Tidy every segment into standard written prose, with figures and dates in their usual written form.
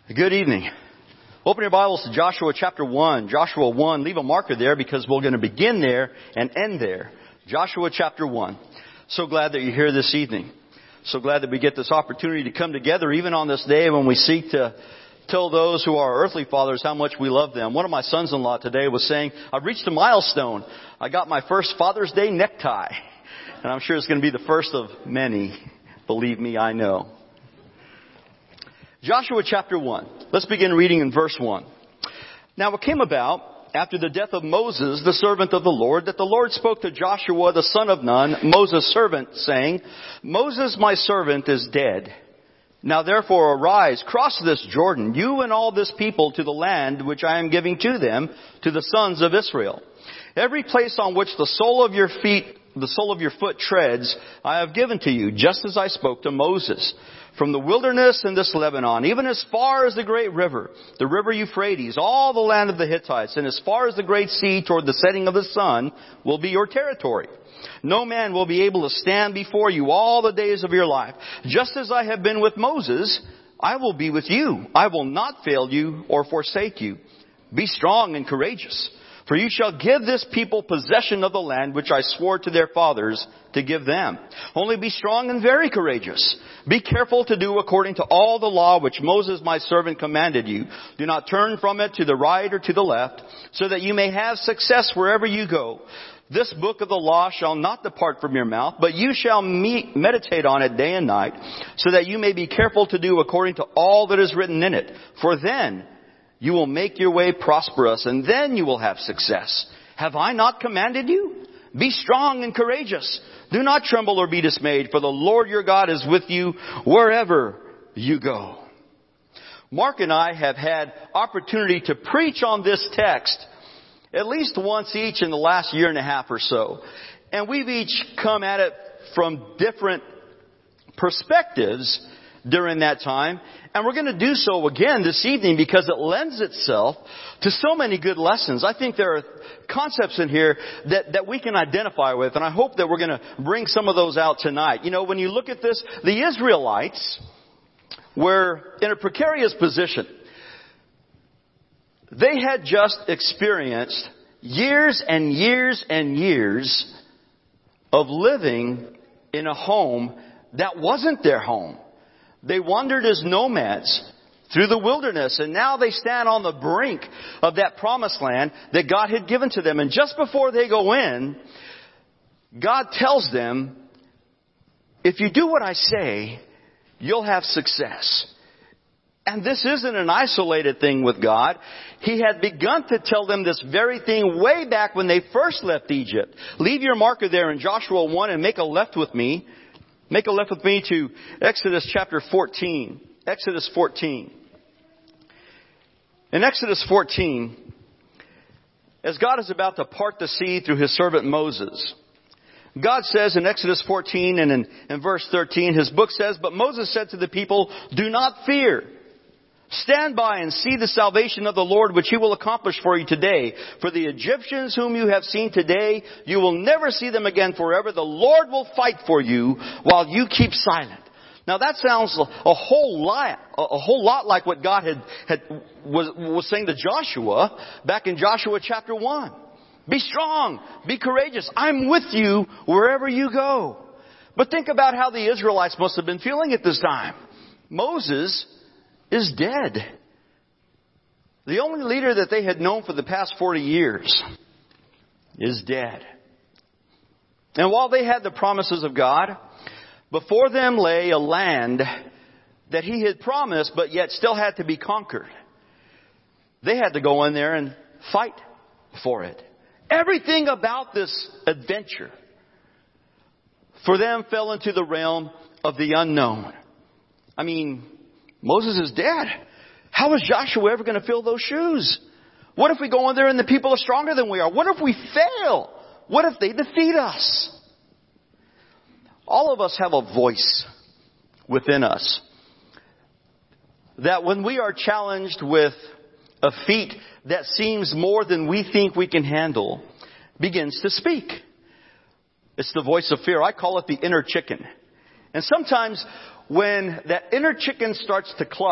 Good evening. Open your Bibles to Joshua chapter 1. Joshua 1. Leave a marker there because we're going to begin there and end there. Joshua chapter 1. So glad that you're here this evening. So glad that we get this opportunity to come together even on this day when we seek to tell those who are our earthly fathers how much we love them. One of my sons-in-law today was saying, I've reached a milestone. I got my first Father's Day necktie. And I'm sure it's going to be the first of many. Believe me, I know. Joshua chapter 1. Let's begin reading in verse 1. Now it came about, after the death of Moses, the servant of the Lord, that the Lord spoke to Joshua the son of Nun, Moses' servant, saying, Moses my servant is dead. Now therefore arise, cross this Jordan, you and all this people, to the land which I am giving to them, to the sons of Israel. Every place on which the sole of your foot treads, I have given to you, just as I spoke to Moses. From the wilderness and this Lebanon, even as far as the great river, the river Euphrates, all the land of the Hittites, and as far as the great sea toward the setting of the sun, will be your territory. No man will be able to stand before you all the days of your life. Just as I have been with Moses, I will be with you. I will not fail you or forsake you. Be strong and courageous. For you shall give this people possession of the land which I swore to their fathers to give them. Only be strong and very courageous. Be careful to do according to all the law which Moses my servant commanded you. Do not turn from it to the right or to the left, so that you may have success wherever you go. This book of the law shall not depart from your mouth, but you shall meditate on it day and night, so that you may be careful to do according to all that is written in it. For then you will make your way prosperous, and then you will have success. Have I not commanded you? Be strong and courageous. Do not tremble or be dismayed, for the Lord your God is with you wherever you go. Mark and I have had opportunity to preach on this text at least once each in the last year and a half or so. And we've each come at it from different perspectives during that time. And we're going to do so again this evening because it lends itself to so many good lessons. I think there are concepts in here that we can identify with, and I hope that we're going to bring some of those out tonight. You know, when you look at this, the Israelites were in a precarious position. They had just experienced years and years and years of living in a home that wasn't their home. They wandered as nomads through the wilderness, and now they stand on the brink of that promised land that God had given to them. And just before they go in, God tells them, if you do what I say, you'll have success. And this isn't an isolated thing with God. He had begun to tell them this very thing way back when they first left Egypt. Leave your marker there in Joshua 1 and make a left with me. Make a left with me to Exodus chapter 14. Exodus 14. In Exodus 14, as God is about to part the sea through His servant Moses, God says in Exodus 14 and in verse 13, His book says, But Moses said to the people, Do not fear. Stand by and see the salvation of the Lord, which He will accomplish for you today. For the Egyptians whom you have seen today, you will never see them again forever. The Lord will fight for you while you keep silent. Now that sounds a whole lot like what God was saying to Joshua back in Joshua chapter 1. Be strong, be courageous. I'm with you wherever you go. But think about how the Israelites must have been feeling at this time. Moses is dead. The only leader that they had known for the past 40 years is dead. And while they had the promises of God, before them lay a land that He had promised but yet still had to be conquered. They had to go in there and fight for it. Everything about this adventure for them fell into the realm of the unknown. I mean, Moses is dead. How is Joshua ever going to fill those shoes? What if we go in there and the people are stronger than we are? What if we fail? What if they defeat us? All of us have a voice within us that when we are challenged with a feat that seems more than we think we can handle, begins to speak. It's the voice of fear. I call it the inner chicken. And sometimes when that inner chicken starts to cluck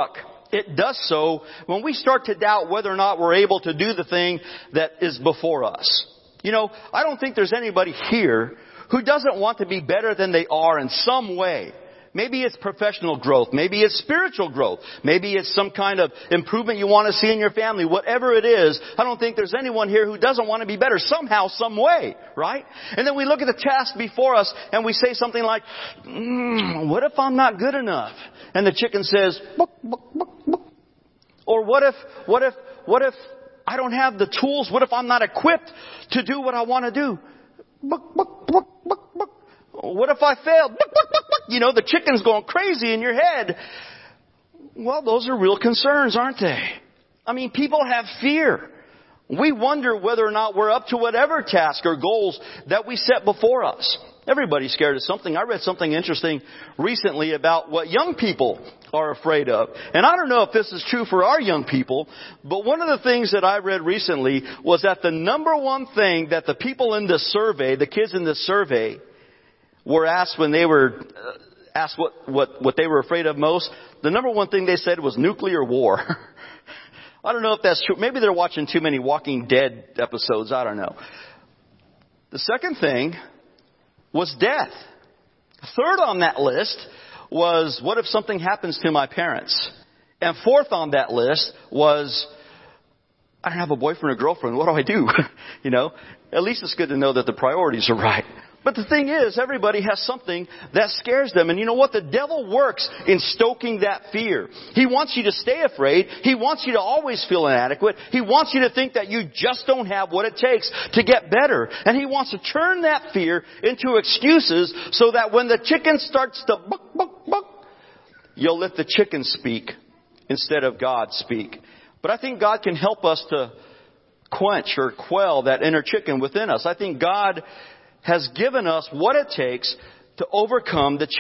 it does so when we start to doubt whether or not we're able to do the thing that is before us. You know, I don't think there's anybody here who doesn't want to be better than they are in some way. Maybe it's professional growth. Maybe it's spiritual growth. Maybe it's some kind of improvement you want to see in your family. Whatever it is, I don't think there's anyone here who doesn't want to be better somehow, some way, right? And then we look at the task before us and we say something like, what if I'm not good enough? And the chicken says, book, book, book, book. Or what if I don't have the tools? What if I'm not equipped to do what I want to do? Book, book, book, book, book. What if I fail? Book, book, book, book. You know, the chicken's going crazy in your head. Well, those are real concerns, aren't they? I mean, people have fear. We wonder whether or not we're up to whatever task or goals that we set before us. Everybody's scared of something. I read something interesting recently about what young people are afraid of. And I don't know if this is true for our young people, but one of the things that I read recently was that the number one thing that the people in this survey, the kids in this survey, were asked when they were asked what they were afraid of most, the number one thing they said was nuclear war. I don't know if that's true. Maybe they're watching too many Walking Dead episodes. I don't know. The second thing was death. Third on that list was, what if something happens to my parents? And fourth on that list was, I don't have a boyfriend or girlfriend. What do I do? You know, at least it's good to know that the priorities are right. But the thing is, everybody has something that scares them. And you know what? The devil works in stoking that fear. He wants you to stay afraid. He wants you to always feel inadequate. He wants you to think that you just don't have what it takes to get better. And he wants to turn that fear into excuses so that when the chicken starts to buck, buck, buck, you'll let the chicken speak instead of God speak. But I think God can help us to quench or quell that inner chicken within us. I think God has given us what it takes to overcome the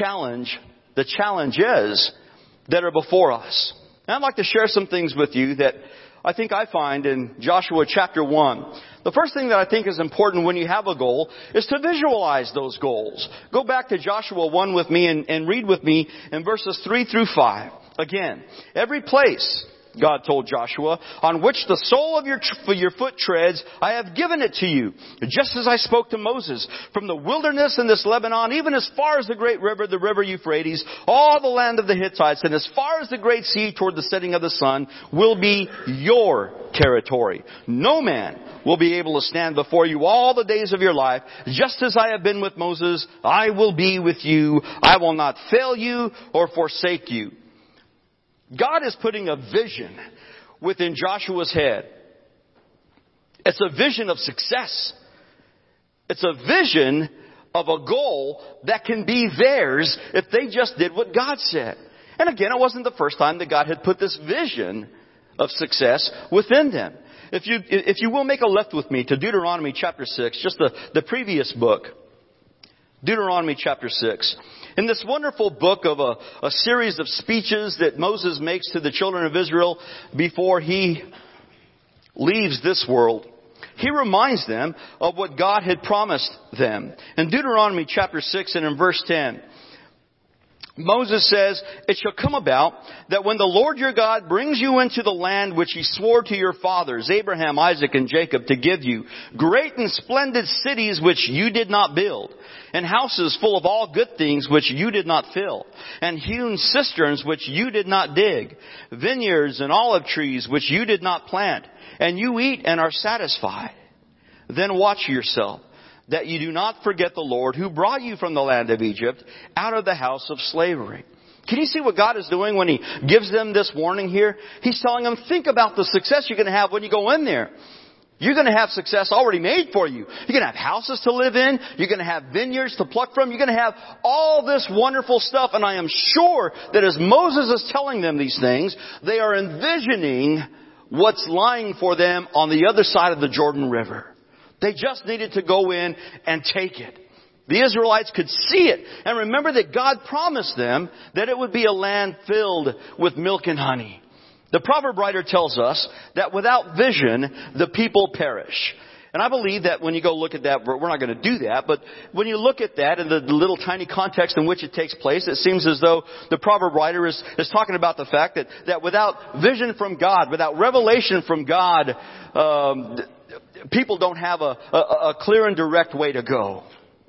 challenges that are before us. And I'd like to share some things with you that I think I find in Joshua chapter 1. The first thing that I think is important when you have a goal is to visualize those goals. Go back to Joshua 1 with me and read with me in verses 3 through 5. Again, every place, God told Joshua, on which the sole of your foot treads, I have given it to you, just as I spoke to Moses. From the wilderness in this Lebanon, even as far as the great river, the river Euphrates, all the land of the Hittites, and as far as the great sea toward the setting of the sun, will be your territory. No man will be able to stand before you all the days of your life. Just as I have been with Moses, I will be with you. I will not fail you or forsake you. God is putting a vision within Joshua's head. It's a vision of success. It's a vision of a goal that can be theirs if they just did what God said. And again, it wasn't the first time that God had put this vision of success within them. If you will make a left with me to Deuteronomy chapter 6, just the previous book. Deuteronomy chapter 6. In this wonderful book of a series of speeches that Moses makes to the children of Israel before he leaves this world, he reminds them of what God had promised them. In Deuteronomy chapter 6 and in verse 10, Moses says, it shall come about that when the Lord your God brings you into the land which he swore to your fathers, Abraham, Isaac, and Jacob, to give you, great and splendid cities which you did not build, and houses full of all good things which you did not fill, and hewn cisterns which you did not dig, vineyards and olive trees which you did not plant, and you eat and are satisfied. Then watch yourself, that you do not forget the Lord who brought you from the land of Egypt out of the house of slavery. Can you see what God is doing when he gives them this warning here? He's telling them, think about the success you're going to have when you go in there. You're going to have success already made for you. You're going to have houses to live in. You're going to have vineyards to pluck from. You're going to have all this wonderful stuff. And I am sure that as Moses is telling them these things, they are envisioning what's lying for them on the other side of the Jordan River. They just needed to go in and take it. The Israelites could see it. And remember that God promised them that it would be a land filled with milk and honey. The proverb writer tells us that without vision, the people perish. And I believe that when you go look at that, we're not going to do that, but when you look at that in the little tiny context in which it takes place, it seems as though the proverb writer is talking about the fact that without vision from God, without revelation from God, people don't have a clear and direct way to go.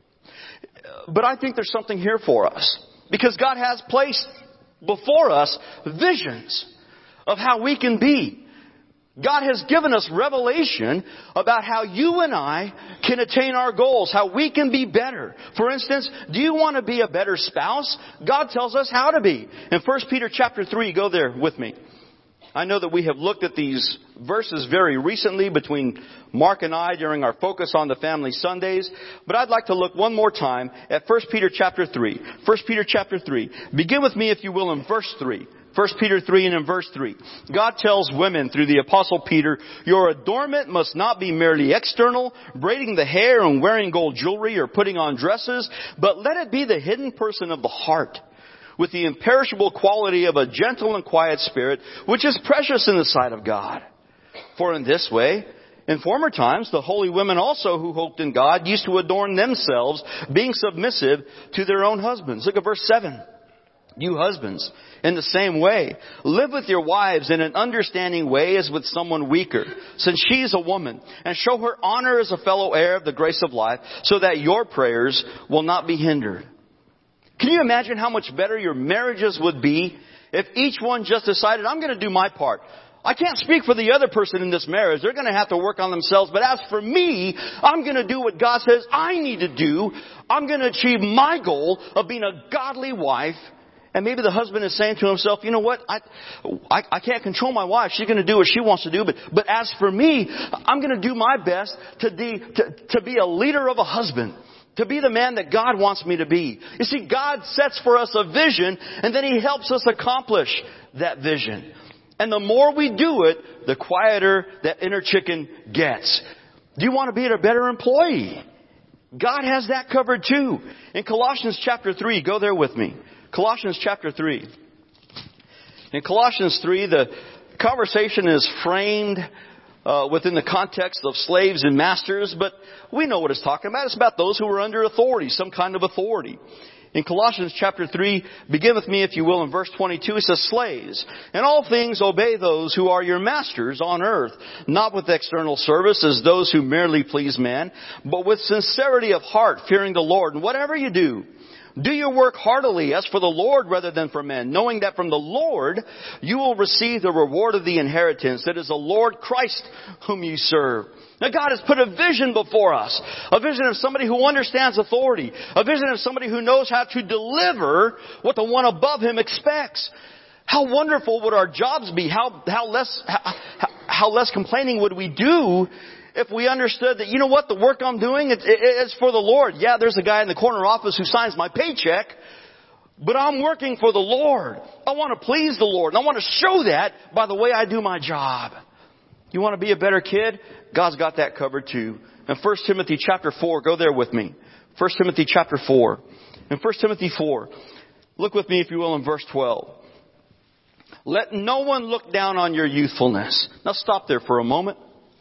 But I think there's something here for us, because God has placed before us visions of how we can be. God has given us revelation about how you and I can attain our goals, how we can be better. For instance, do you want to be a better spouse? God tells us how to be. In 1 Peter chapter 3, go there with me. I know that we have looked at these verses very recently between Mark and I during our focus on the family Sundays, but I'd like to look one more time at 1 Peter chapter 3. 1 Peter chapter 3. Begin with me, if you will, in verse 3. 1 Peter 3 and in verse 3. God tells women through the Apostle Peter, your adornment must not be merely external, braiding the hair and wearing gold jewelry or putting on dresses, but let it be the hidden person of the heart, with the imperishable quality of a gentle and quiet spirit, which is precious in the sight of God. For in this way, in former times, the holy women also who hoped in God used to adorn themselves, being submissive to their own husbands. Look at verse 7. You husbands, in the same way, live with your wives in an understanding way as with someone weaker, since she is a woman, and show her honor as a fellow heir of the grace of life, so that your prayers will not be hindered. Can you imagine how much better your marriages would be if each one just decided, I'm going to do my part. I can't speak for the other person in this marriage. They're going to have to work on themselves. But as for me, I'm going to do what God says I need to do. I'm going to achieve my goal of being a godly wife. And maybe the husband is saying to himself, you know what? I can't control my wife. She's going to do what she wants to do. But as for me, I'm going to do my best to be a leader of a husband. To be the man that God wants me to be. You see, God sets for us a vision, and then He helps us accomplish that vision. And the more we do it, the quieter that inner chicken gets. Do you want to be a better employee? God has that covered too. In Colossians chapter 3, go there with me. Colossians chapter 3. In Colossians 3, the conversation is framed within the context of slaves and masters, but we know what it's talking about. It's about those who are under authority, some kind of authority. In Colossians chapter 3, begin with me, if you will, in verse 22, it says, slaves, in all things obey those who are your masters on earth, not with external service as those who merely please man, but with sincerity of heart, fearing the Lord. And whatever you do your work heartily as for the Lord rather than for men, knowing that from the Lord you will receive the reward of the inheritance. That is the Lord Christ whom you serve. Now God has put a vision before us. A vision of somebody who understands authority. A vision of somebody who knows how to deliver what the one above him expects. How wonderful would our jobs be? How less complaining would we do if we understood that, you know what, the work I'm doing, it's for the Lord. Yeah, there's a guy in the corner office who signs my paycheck, but I'm working for the Lord. I want to please the Lord. And I want to show that by the way I do my job. You want to be a better kid? God's got that covered too. In 1 Timothy chapter 4, go there with me. 1 Timothy chapter 4. In 1 Timothy 4, look with me if you will in verse 12. Let no one look down on your youthfulness. Now stop there for a moment.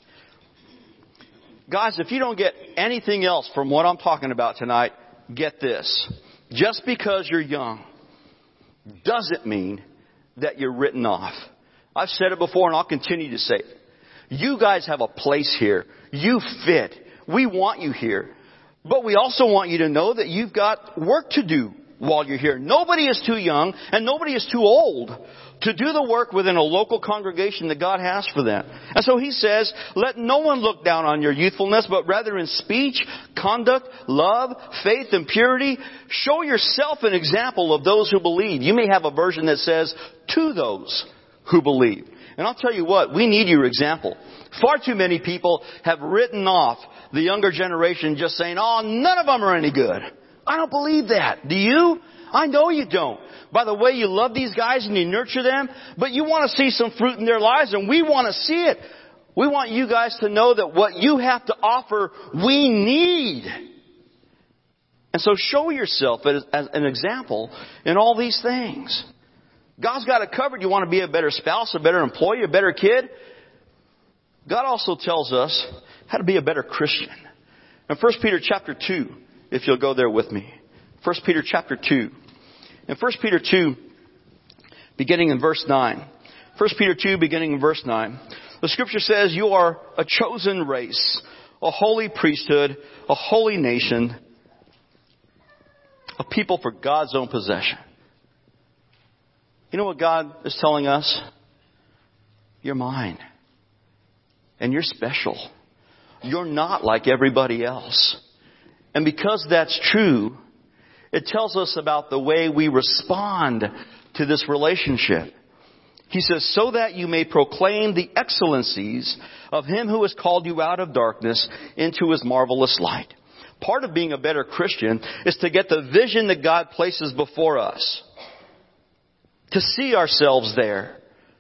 Guys, if you don't get anything else from what I'm talking about tonight, get this. Just because you're young doesn't mean that you're written off. I've said it before and I'll continue to say it. You guys have a place here. You fit. We want you here. But we also want you to know that you've got work to do while you're here. Nobody is too young and nobody is too old to do the work within a local congregation that God has for them. And so he says, let no one look down on your youthfulness, but rather in speech, conduct, love, faith, and purity, show yourself an example of those who believe. You may have a version that says, to those who believe. And I'll tell you what, we need your example. Far too many people have written off the younger generation just saying, oh, none of them are any good. I don't believe that. Do you? I know you don't. By the way, you love these guys and you nurture them, but you want to see some fruit in their lives, and we want to see it. We want you guys to know that what you have to offer, we need. And so show yourself as an example in all these things. God's got it covered. You want to be a better spouse, a better employee, a better kid? God also tells us how to be a better Christian. In 1 Peter chapter 2, if you'll go there with me. 1 Peter chapter 2. In 1 Peter 2, beginning in verse 9. 1 Peter 2, beginning in verse 9. The scripture says, you are a chosen race, a holy priesthood, a holy nation, a people for God's own possession. You know what God is telling us? You're mine. And you're special. You're not like everybody else. And because that's true, it tells us about the way we respond to this relationship. He says, so that you may proclaim the excellencies of Him who has called you out of darkness into His marvelous light. Part of being a better Christian is to get the vision that God places before us. To see ourselves there.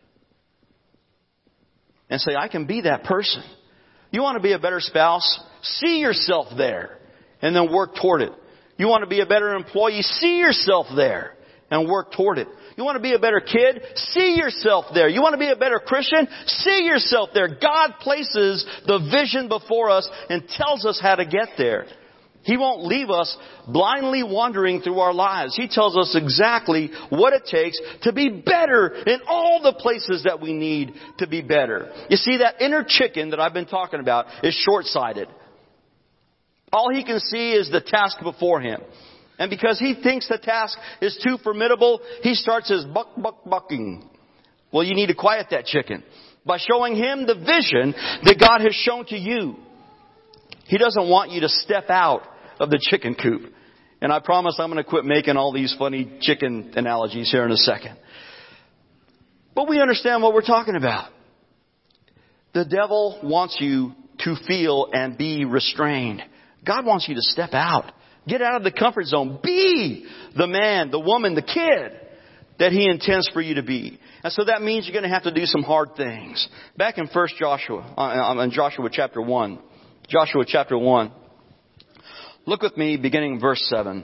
And say, I can be that person. You want to be a better spouse? See yourself there. And then work toward it. You want to be a better employee? See yourself there. And work toward it. You want to be a better kid? See yourself there. You want to be a better Christian? See yourself there. God places the vision before us and tells us how to get there. He won't leave us blindly wandering through our lives. He tells us exactly what it takes to be better in all the places that we need to be better. You see, that inner chicken that I've been talking about is short-sighted. All he can see is the task before him. And because he thinks the task is too formidable, he starts his bucking. Well, you need to quiet that chicken by showing him the vision that God has shown to you. He doesn't want you to step out of the chicken coop. And I promise I'm going to quit making all these funny chicken analogies here in a second. But we understand what we're talking about. The devil wants you to feel and be restrained. God wants you to step out. Get out of the comfort zone. Be the man, the woman, the kid that He intends for you to be. And so that means you're going to have to do some hard things. Back in Joshua chapter 1. Joshua chapter 1. Look with me beginning verse 7.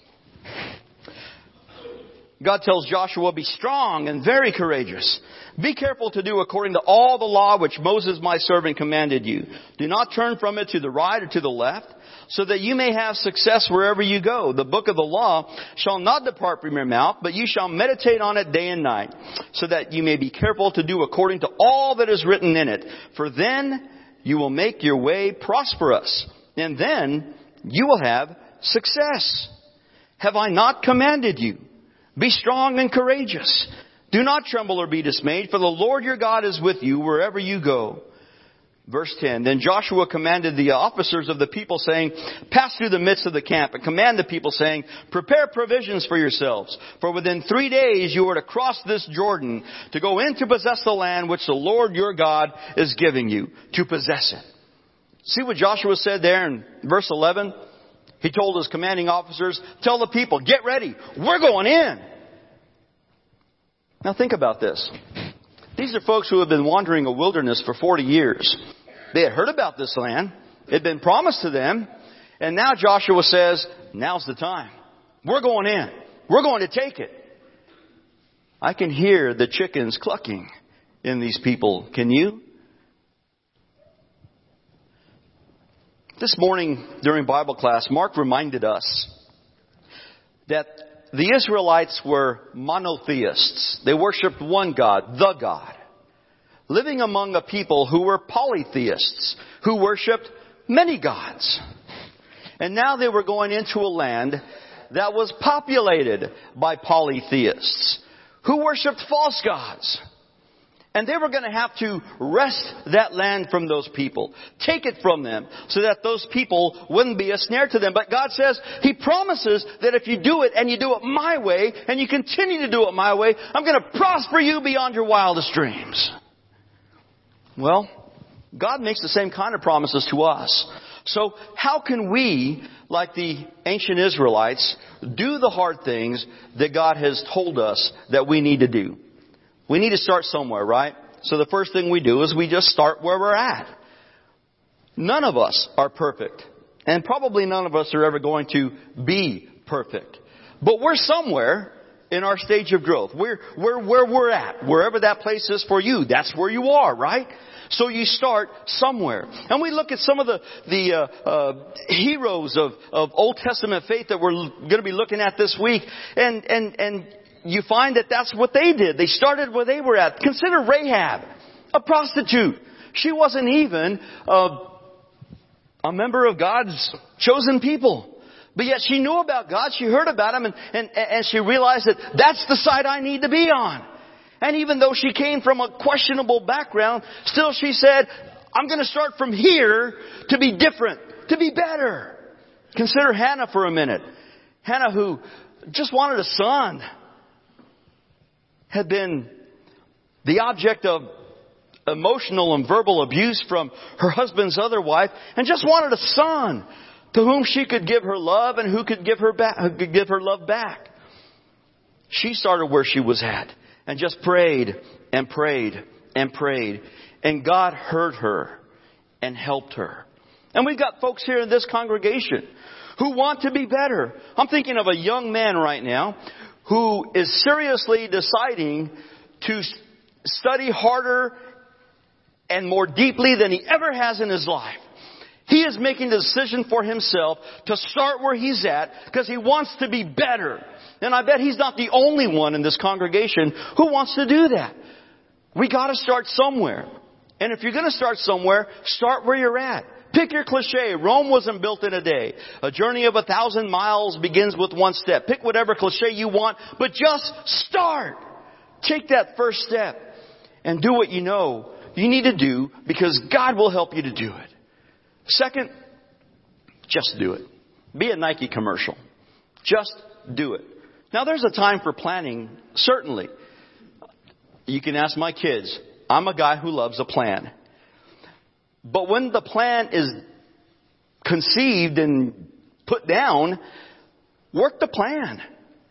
God tells Joshua, be strong and very courageous. Be careful to do according to all the law which Moses my servant commanded you. Do not turn from it to the right or to the left, so that you may have success wherever you go. The book of the law shall not depart from your mouth, but you shall meditate on it day and night, so that you may be careful to do according to all that is written in it. For then you will make your way prosperous, and then you will have success. Have I not commanded you? Be strong and courageous. Do not tremble or be dismayed, for the Lord your God is with you wherever you go. Verse 10, then Joshua commanded the officers of the people, saying, pass through the midst of the camp, and command the people, saying, prepare provisions for yourselves. For within 3 days you are to cross this Jordan, to go in to possess the land which the Lord your God is giving you, to possess it. See what Joshua said there in verse 11? He told his commanding officers, tell the people, get ready. We're going in. Now think about this. These are folks who have been wandering a wilderness for 40 years. They had heard about this land. It had been promised to them. And now Joshua says, now's the time. We're going in. We're going to take it. I can hear the chickens clucking in these people. Can you? This morning during Bible class, Mark reminded us that the Israelites were monotheists. They worshipped one God, the God. Living among a people who were polytheists, who worshipped many gods. And now they were going into a land that was populated by polytheists, who worshipped false gods. And they were going to have to wrest that land from those people. Take it from them so that those people wouldn't be a snare to them. But God says, He promises that if you do it and you do it my way and you continue to do it my way, I'm going to prosper you beyond your wildest dreams. Well, God makes the same kind of promises to us. So how can we, like the ancient Israelites, do the hard things that God has told us that we need to do? We need to start somewhere, right? So the first thing we do is we just start where we're at. None of us are perfect. And probably none of us are ever going to be perfect. But we're somewhere. in our stage of growth. Where we're at, wherever that place is for you, that's where you are, right? So you start somewhere. And we look at some of the heroes of Old Testament faith that we're going to be looking at this week. And you find that that's what they did. They started where they were at. Consider Rahab, a prostitute. She wasn't even a member of God's chosen people. But yet she knew about God. She heard about Him and she realized that that's the side I need to be on. And even though she came from a questionable background, still she said, I'm going to start from here to be different, to be better. Consider Hannah for a minute. Hannah, who just wanted a son, had been the object of emotional and verbal abuse from her husband's other wife, and just wanted a son to whom she could give her love and who could give her love back. She started where she was at. And just prayed and prayed and prayed. And God heard her and helped her. And we've got folks here in this congregation who want to be better. I'm thinking of a young man right now who is seriously deciding to study harder and more deeply than he ever has in his life. He is making the decision for himself to start where he's at because he wants to be better. And I bet he's not the only one in this congregation who wants to do that. We got to start somewhere. And if you're going to start somewhere, start where you're at. Pick your cliche. Rome wasn't built in a day. A journey of 1,000 miles begins with one step. Pick whatever cliche you want, but just start. Take that first step and do what you know you need to do because God will help you to do it. Second, just do it. Be a Nike commercial. Just do it. Now, there's a time for planning, certainly. You can ask my kids. I'm a guy who loves a plan. But when the plan is conceived and put down, work the plan.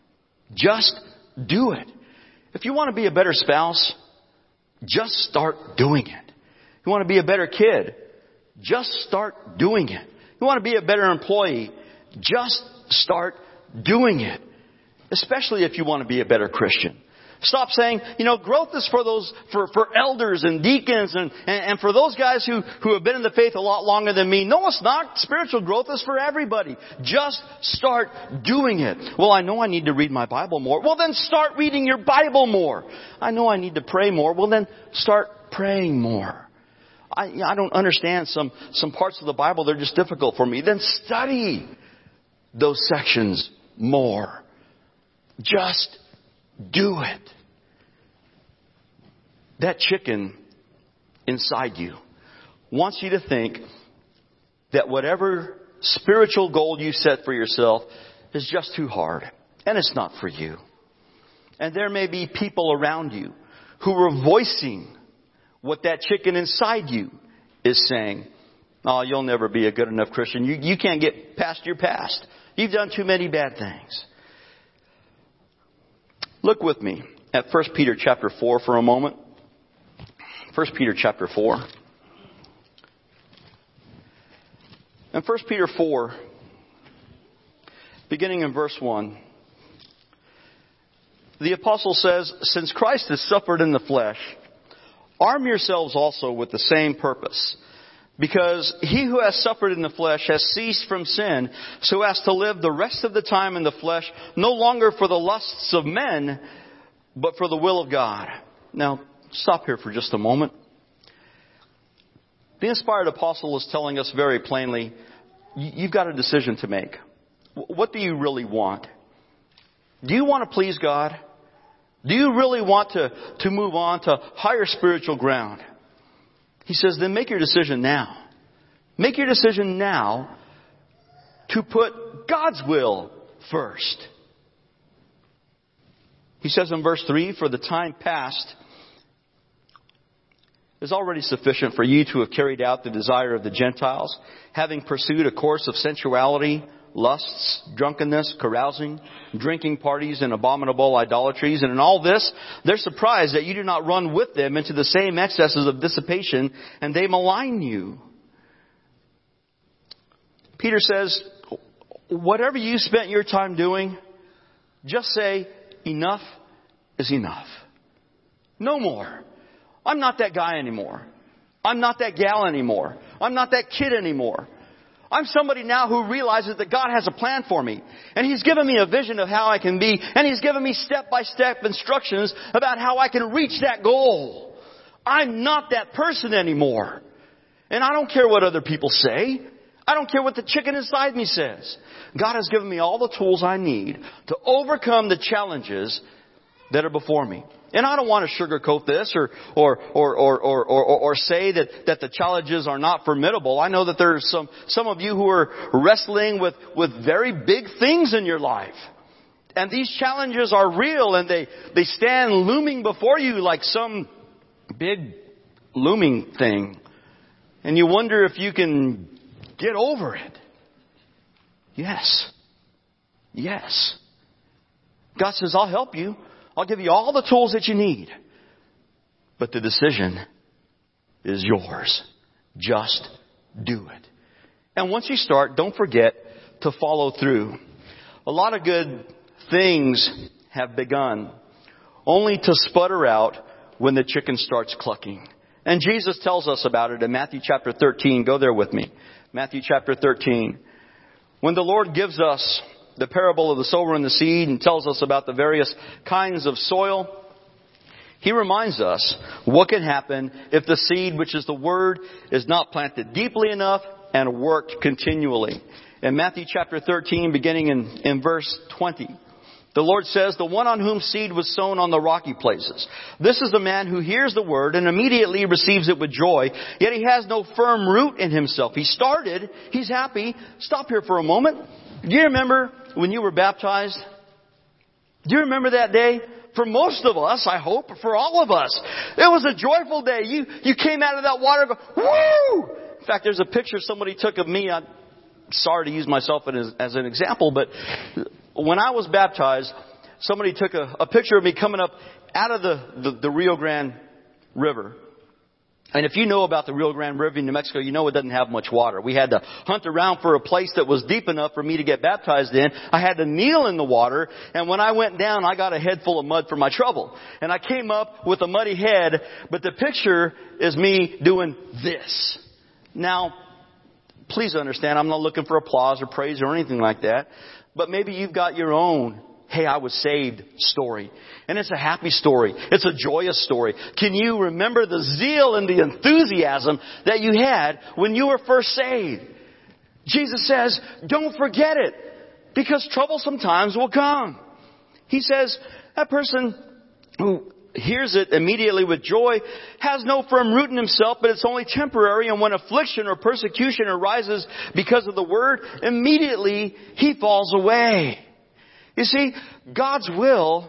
Just do it. If you want to be a better spouse, just start doing it. You want to be a better kid, just start doing it. You want to be a better employee, just start doing it. Especially if you want to be a better Christian. Stop saying, growth is for those, for elders and deacons and for those guys who have been in the faith a lot longer than me. No, it's not. Spiritual growth is for everybody. Just start doing it. Well, I know I need to read my Bible more. Well, then start reading your Bible more. I know I need to pray more. Well, then start praying more. I don't understand some parts of the Bible. They're just difficult for me. Then study those sections more. Just do it. That chicken inside you wants you to think that whatever spiritual goal you set for yourself is just too hard. And it's not for you. And there may be people around you who are voicing what that chicken inside you is saying. Oh, you'll never be a good enough Christian. You can't get past your past. You've done too many bad things. Look with me at 1 Peter chapter 4 for a moment. 1 Peter chapter 4. In 1 Peter 4, beginning in verse 1, the apostle says, since Christ has suffered in the flesh, arm yourselves also with the same purpose. Because he who has suffered in the flesh has ceased from sin, so as to live the rest of the time in the flesh, no longer for the lusts of men, but for the will of God. Now, stop here for just a moment. The inspired apostle is telling us very plainly, you've got a decision to make. What do you really want? Do you want to please God? Do you really want to move on to higher spiritual ground? He says, then make your decision now. Make your decision now to put God's will first. He says in verse 3, for the time past is already sufficient for you to have carried out the desire of the Gentiles, having pursued a course of sensuality, lusts, drunkenness, carousing, drinking parties, and abominable idolatries. And in all this, they're surprised that you do not run with them into the same excesses of dissipation, and they malign you. Peter says, whatever you spent your time doing, just say, enough is enough. No more. I'm not that guy anymore. I'm not that gal anymore. I'm not that kid anymore. I'm somebody now who realizes that God has a plan for me. And He's given me a vision of how I can be. And He's given me step-by-step instructions about how I can reach that goal. I'm not that person anymore. And I don't care what other people say. I don't care what the chicken inside me says. God has given me all the tools I need to overcome the challenges that are before me. And I don't want to sugarcoat this or say that the challenges are not formidable. I know that there's some of you who are wrestling with very big things in your life. And these challenges are real and they stand looming before you like some big looming thing. And you wonder if you can get over it. Yes. Yes. God says, I'll help you. I'll give you all the tools that you need. But the decision is yours. Just do it. And once you start, don't forget to follow through. A lot of good things have begun, only to sputter out when the chicken starts clucking. And Jesus tells us about it in Matthew chapter 13. Go there with me. Matthew chapter 13. When the Lord gives us the parable of the sower and the seed and tells us about the various kinds of soil, He reminds us what can happen if the seed, which is the Word, is not planted deeply enough and worked continually. In Matthew chapter 13, beginning in verse 20, the Lord says, the one on whom seed was sown on the rocky places. This is the man who hears the word and immediately receives it with joy, yet he has no firm root in himself. He started, he's happy. Stop here for a moment. Do you remember when you were baptized? Do you remember that day? For most of us, I hope, for all of us, it was a joyful day. You came out of that water and go, woo! In fact, there's a picture somebody took of me. I'm sorry to use myself as an example, but when I was baptized, somebody took a picture of me coming up out of the Rio Grande River. And if you know about the Rio Grande River in New Mexico, you know it doesn't have much water. We had to hunt around for a place that was deep enough for me to get baptized in. I had to kneel in the water, and when I went down, I got a head full of mud for my trouble. And I came up with a muddy head, but the picture is me doing this. Now, please understand, I'm not looking for applause or praise or anything like that. But maybe you've got your own, hey, I was saved story. And it's a happy story. It's a joyous story. Can you remember the zeal and the enthusiasm that you had when you were first saved? Jesus says, don't forget it, because troublesome times will come. He says, that person who hears it immediately with joy has no firm root in himself, but it's only temporary. And when affliction or persecution arises because of the word, immediately he falls away. You see, God's will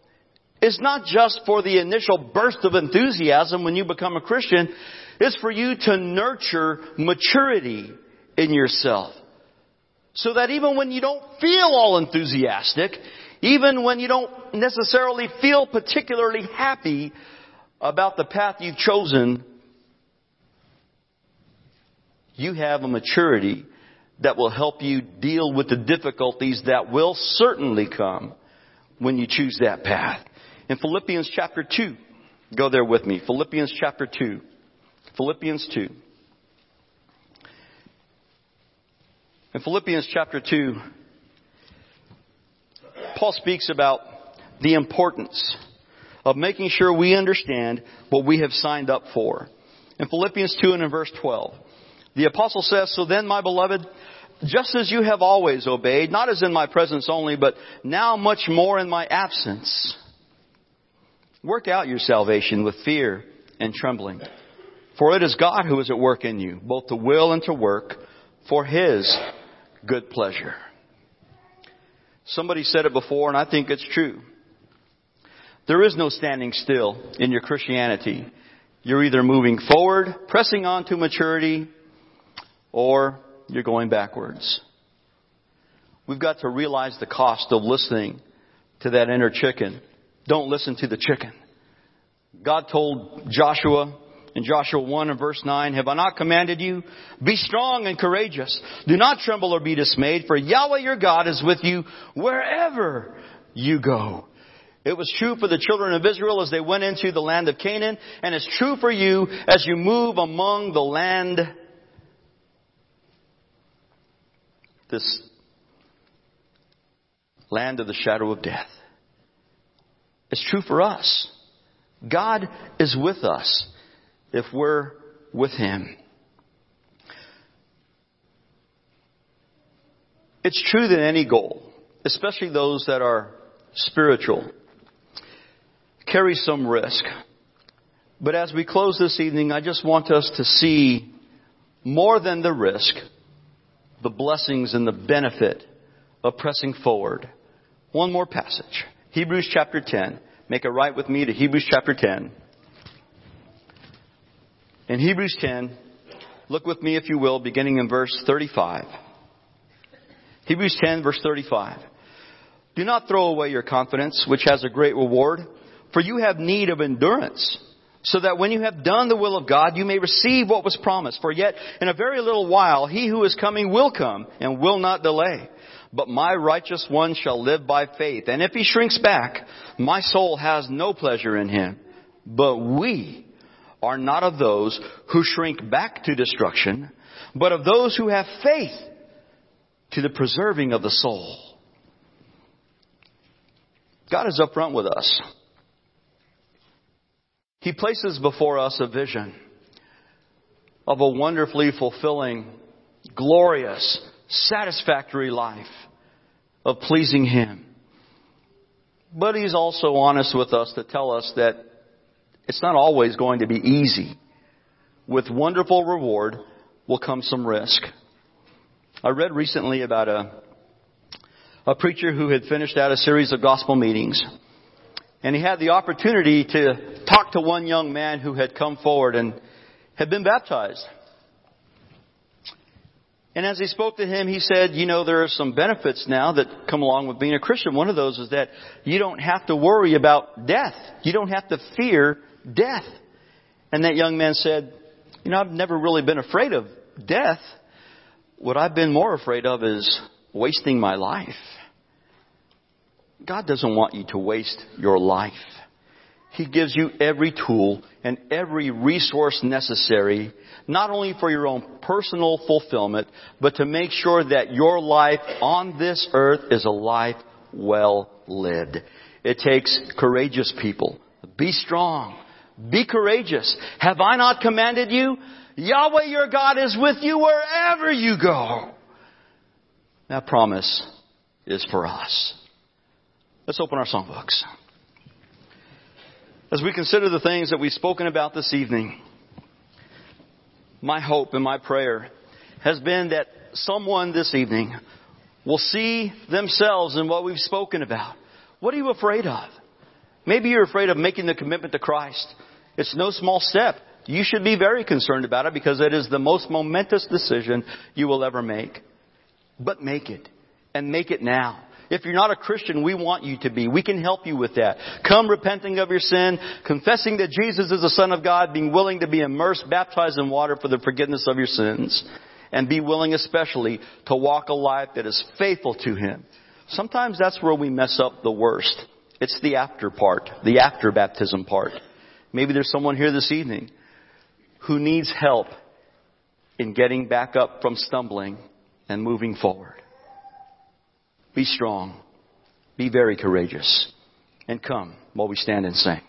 is not just for the initial burst of enthusiasm when you become a Christian. It's for you to nurture maturity in yourself. So that even when you don't feel all enthusiastic, even when you don't necessarily feel particularly happy about the path you've chosen, you have a maturity that will help you deal with the difficulties that will certainly come when you choose that path. In Philippians chapter 2, go there with me. Philippians chapter 2. Philippians 2. In Philippians chapter 2, Paul speaks about the importance of making sure we understand what we have signed up for. In Philippians 2 and in verse 12, the apostle says, so then, my beloved, just as you have always obeyed, not as in my presence only, but now much more in my absence, work out your salvation with fear and trembling. For it is God who is at work in you, both to will and to work for His good pleasure. Somebody said it before, and I think it's true. There is no standing still in your Christianity. You're either moving forward, pressing on to maturity, or you're going backwards. We've got to realize the cost of listening to that inner chicken. Don't listen to the chicken. God told Joshua in Joshua 1 and verse 9, have I not commanded you? Be strong and courageous. Do not tremble or be dismayed, for Yahweh your God is with you wherever you go. It was true for the children of Israel as they went into the land of Canaan, and it's true for you as you move among the land, this land of the shadow of death. It's true for us. God is with us if we're with Him. It's true that any goal, especially those that are spiritual, carry some risk. But as we close this evening, I just want us to see more than the risk, the blessings and the benefit of pressing forward. One more passage. Hebrews chapter 10. Make it right with me to Hebrews chapter 10. In Hebrews 10, look with me if you will, beginning in verse 35. Hebrews 10, verse 35. Do not throw away your confidence, which has a great reward, for you have need of endurance, so that when you have done the will of God, you may receive what was promised. For yet in a very little while, He who is coming will come and will not delay. But my righteous one shall live by faith. And if he shrinks back, my soul has no pleasure in him. But we are not of those who shrink back to destruction, but of those who have faith to the preserving of the soul. God is upfront with us. He places before us a vision of a wonderfully fulfilling, glorious, satisfactory life of pleasing Him. But He's also honest with us to tell us that it's not always going to be easy. With wonderful reward will come some risk. I read recently about a preacher who had finished out a series of gospel meetings. And he had the opportunity to talk to one young man who had come forward and had been baptized. And as he spoke to him, he said, you know, there are some benefits now that come along with being a Christian. One of those is that you don't have to worry about death. You don't have to fear death. And that young man said, you know, I've never really been afraid of death. What I've been more afraid of is wasting my life. God doesn't want you to waste your life. He gives you every tool and every resource necessary, not only for your own personal fulfillment, but to make sure that your life on this earth is a life well lived. It takes courageous people. Be strong. Be courageous. Have I not commanded you? Yahweh your God is with you wherever you go. That promise is for us. Let's open our songbooks. As we consider the things that we've spoken about this evening, my hope and my prayer has been that someone this evening will see themselves in what we've spoken about. What are you afraid of? Maybe you're afraid of making the commitment to Christ. It's no small step. You should be very concerned about it because it is the most momentous decision you will ever make. But make it. And make it now. If you're not a Christian, we want you to be. We can help you with that. Come repenting of your sin, confessing that Jesus is the Son of God, being willing to be immersed, baptized in water for the forgiveness of your sins. And be willing especially to walk a life that is faithful to Him. Sometimes that's where we mess up the worst. It's the after part, the after baptism part. Maybe there's someone here this evening who needs help in getting back up from stumbling and moving forward. Be strong. Be very courageous. And come while we stand and sing.